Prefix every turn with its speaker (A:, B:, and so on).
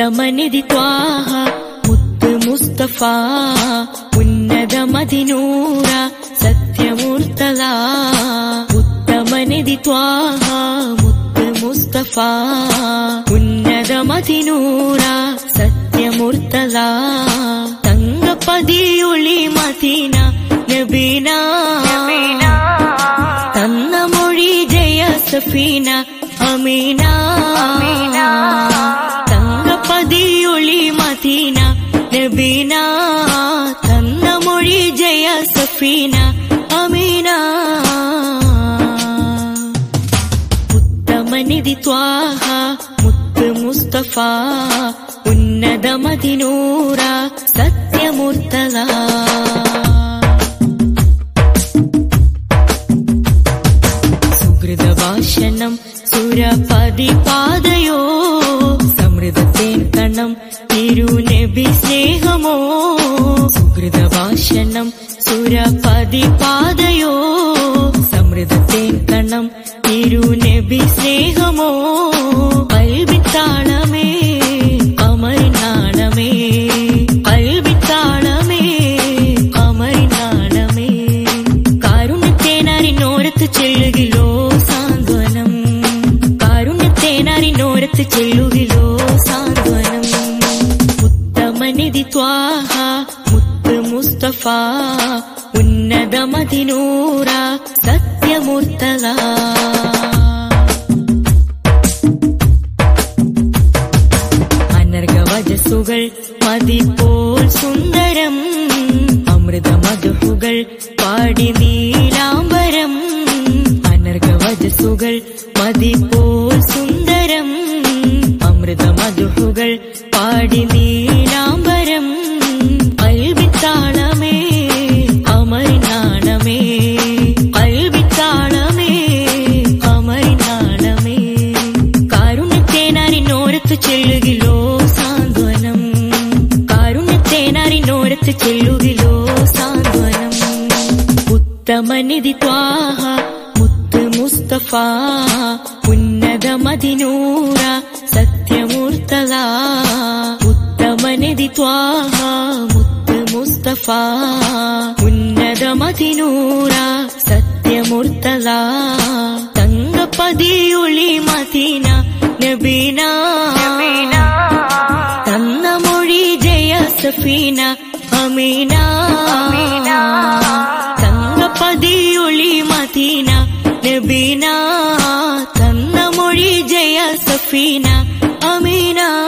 A: ഉത്തമനിധി ത്വാഹ മുത്ത് മുസ്തഫ ഉന്നത മദിനൂറ സത്യമൂർത്തല ഉത്തമനിധി ത്വാഹ മുത്ത് മുസ്തഫ ഉന്നത മദിനൂറ സത്യമൂർത്തല തങ്കപ്പതിയുളി മദീന നബീന തന്ന മൊഴി ജയ സഫീന അമീന തങ്കപ്പതിയുളി മദീന നബീന തന്ന മൊഴി ജയ സഫീന അമീന ഉത്തമനിധി ത്വാഹ മുത്ത് മുസ്തഫ ഉന്നത മദിനൂറ സത്യമൂർത്തല സുഹൃതഭാഷണം സുരപതി പാതയോ സമൃദ്ധത്തേൻ കണം തിരുനബി സ്നേഹമോ സുഹൃതഭാഷണം സുരപതി പാതയോ സമൃദ്ധത്തേൻ കണം തിരുനബി സ്നേഹമോ കൽവിത്താളമേ അമരിനാളമേ കൽവിത്താളമേ അമരിനാളമേ കാരുണ്യത്തേനറിനോരത്ത് ചെല്ലുകിലോ സാന്ത്വനം കാരുണ്യത്തേനറിനോരത്ത് ചെല്ലുകിലോ സാന്ത്വനം ഉത്തമനിധി ത്വാഹ മുത്ത് മുസ്തഫ ഉന്നത മദിനൂറ സത്യമൂർത്തല അനർഘവജസ്സുകൾ മതിപോൽ സുന്ദരം അമൃത മധുഹുകൾ പാടി നീലാംബരം അനർഘവജസ്സുകൾ മതിപോൽ സുന്ദരം അമൃത മധുഹുകൾ പാടി നീലാംബരം കൽവിത്താളമേ അമരിനാളമേ കൽവിത്താളമേ അമരിനാളമേ കാരുണ്യത്തേനറിനോരത്ത് ചെല്ലുകിലോ സാന്ത്വനം കാരുണ്യത്തേനറിനോരത്ത് ചെല്ലുകിലോ സാന്ത്വനം ഉത്തമനിധി ത്വാഹ മുത്ത് മുസ്തഫ ഉന്നത മദിനൂറ സത്യമൂർത്തല ഉത്തമനിധി ത്വാഹ മുത്ത് മുസ്തഫ ഉന്നത മദിനൂറ സത്യമൂർത്തല തങ്കപ്പതിയുളി മദീന നബീന തന്ന മൊഴി ജയ സഫീന അമീന തങ്കപ്പതിയുളി മദീന നബീന തന്ന മൊഴി ജയ സഫീന അമീന